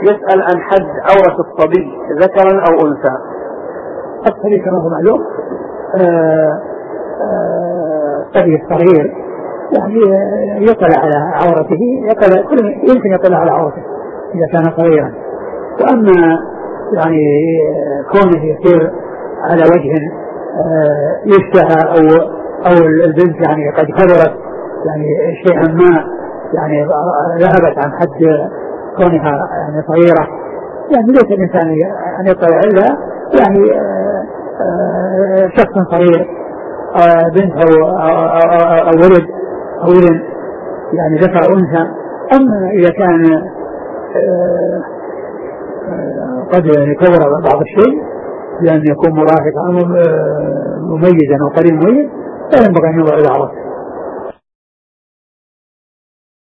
يسأل عن حد عورة الصبي ذكرا أو أنثى. الصبي كما هو معلوم الصبي الصغير يعني يطلع على عورته، يمكن يطلع على عورته إذا كان صغيرا. وأما يعني كونه يسير على وجه يشتهى أو البنت يعني قد كبرت يعني شيئا ما يعني ذهبت عن حد كونها يعني صغيرة، يعني ليس الإنسان أن يطلع إلا يعني شخص صغير بنت أو ولد يعني ذكر أنثى. أما إذا كان قد كبر بعض الشيء لأن يكون مراهقا أو مميزا أو قريب مميز فلا ينبغي أن ينظر إلى عورته.